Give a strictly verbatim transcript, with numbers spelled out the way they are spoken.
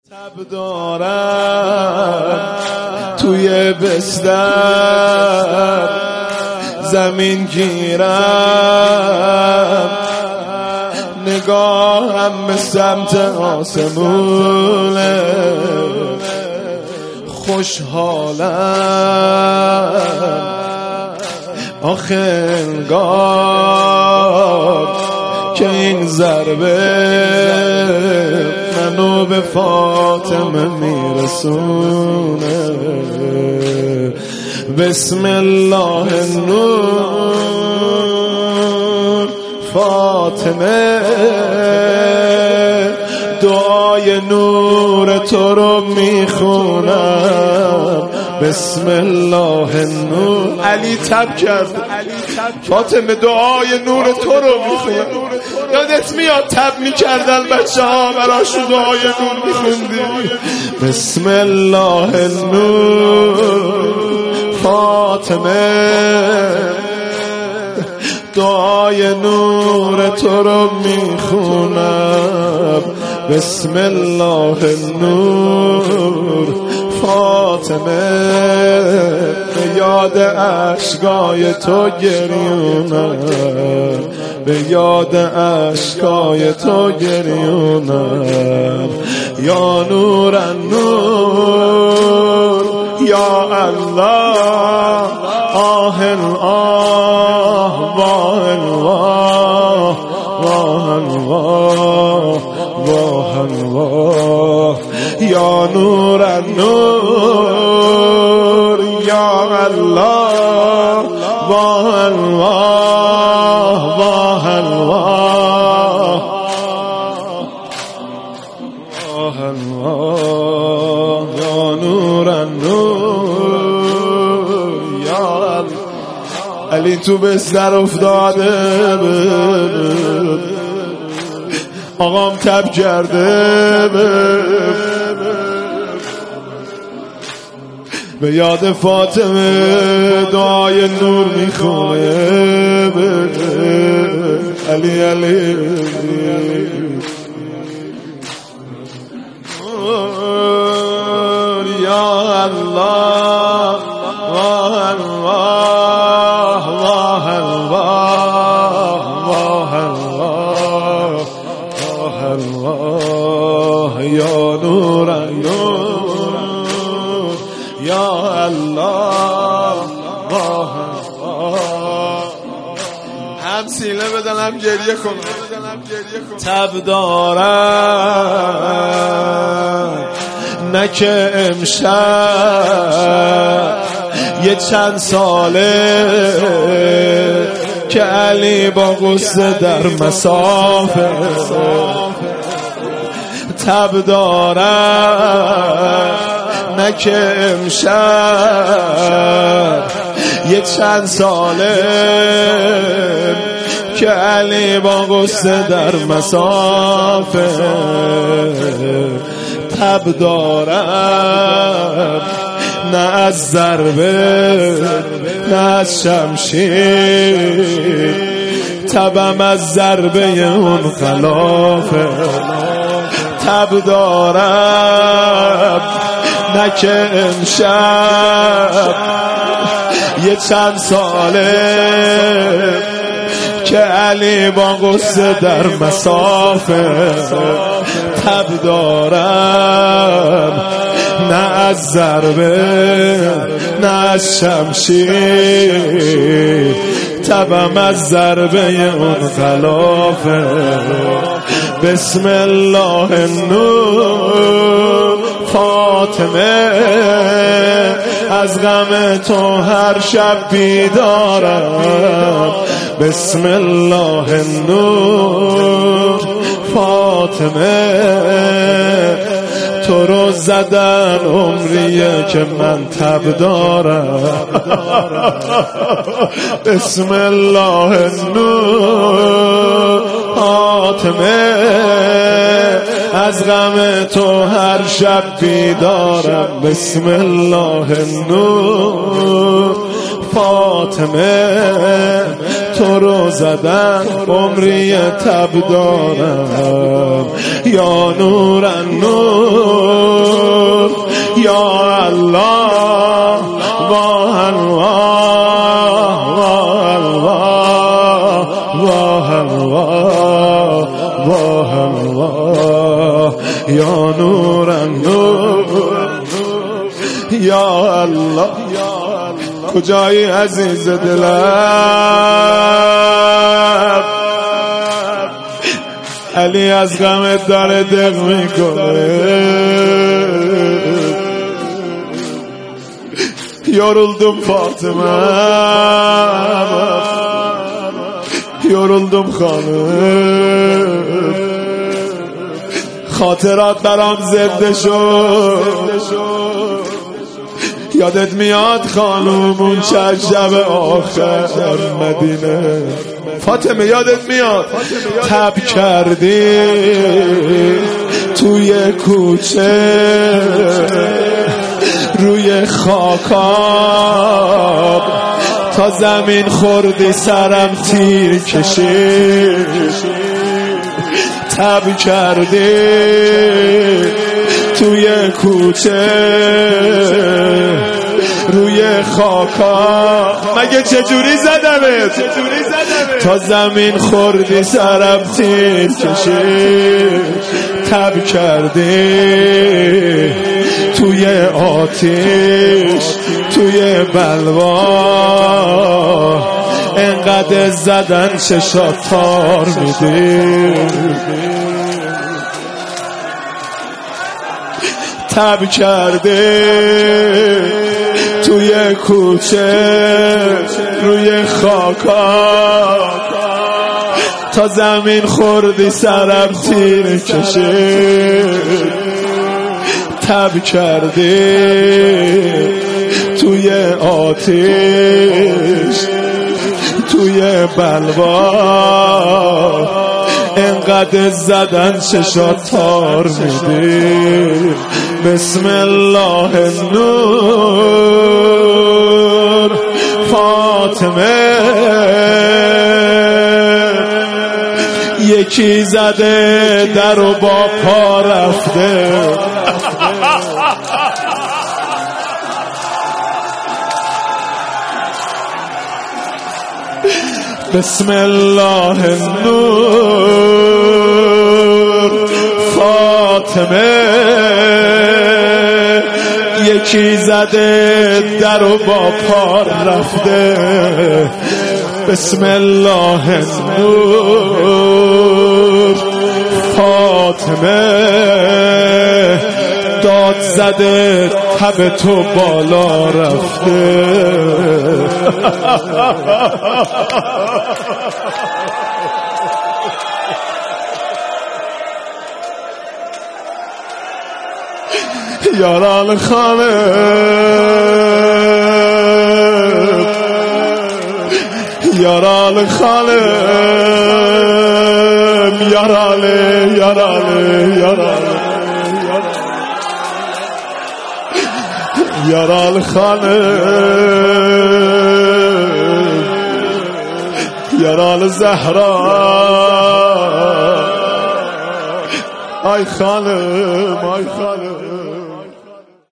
تب دارم توی بستر زمین گیرم، نگاهم به سمت آسمونه، خوشحالم آخه انگار که این ضربه منو به فاطمه میرسونه. بسم الله النور فاطمه، دعای نور تو رو میخونم. بسم الله النور. علی تب کرد، فاطمه دعای نور تو رو میخونم. یادت میاد تب میکردن بچه ها براشون دعای نور میخوندی؟ بسم الله النور فاطمه، دعای نور تو رو میخونم. بسم الله النور فاطمه، به یاد اشکای تو گریونم، به یاد اشکای تو گریونم. یا نور النور یا الله، آه آه واه الواه، واه الواه واه الواه. یا نور النور یا الله، واه الواه واه الواه واه الواه. یا نور النور یا الله. علی تو بستر افتاده، آقام تب کرده، به یاد فاطمه دعای نور میخونه. علی علی یا الله، واه الواه واه الواه واه الواه واه الواه. یا نور النور یا الله، واه الواه. هم سینه بدن هم گریه کن. تب دارم نه که امشب یه چند ساله که علی با غصه در مسافه. تب دارم نه که امشب یه چند ساله که علی با غصه در مسافه. تب دارم نه از ضربه نه از شمشیر، تبم از ضربه اون خلافه. تب دارم نه که امشب یه چند ساله که علی با غصه در مسافه. تب دارم نه از ضربه نه از شمشیر، تبم از ضربه اون خلافه. بسم الله النور فاطمه، از غم تو هر شب بیدارم. بسم الله النور فاطمه، تو رو زدن عمریه که من تب دارم. بسم الله النور فاطمه، از غم تو هر شب بیدارم. بسم الله النور فاطمه، تو رو زدن عمری تب دارم. یا نور النور نورم نور یا الله کجایی عزیز دلم علی از غمت داره دق میکنه yoruldum Fatıma yoruldum خانم خاطرات برام زنده شد یادت میاد خانم اون چند شب آخر مدینه فاطمه یادت میاد تب کردی توی کوچه روی خاکاب تا زمین خوردی سرم تیر کشید تب کردی توی کوچه روی خاکا مگه چجوری زدمت تا زمین خوردی سرم تیر کشید تب کردی توی آتش توی بلوا انقدر زدن چشات تار میده تب کرده توی کوچه روی خاکا تا زمین خوردی سرم تیر کشید تب کرده توی آتش توی بلوا انقدر زدن چشات تار میده بسم الله نور فاطمه یکی زده در و با پا رفته بسم الله النور فاطمه یکی زده در و با پا رفته بسم الله النور فاطمه داد زده تب تو بالا رفته یاران خالد یاران خالد یارانه یارانه یارانه یاران خالد یاران زهرا آی خانم آی خانم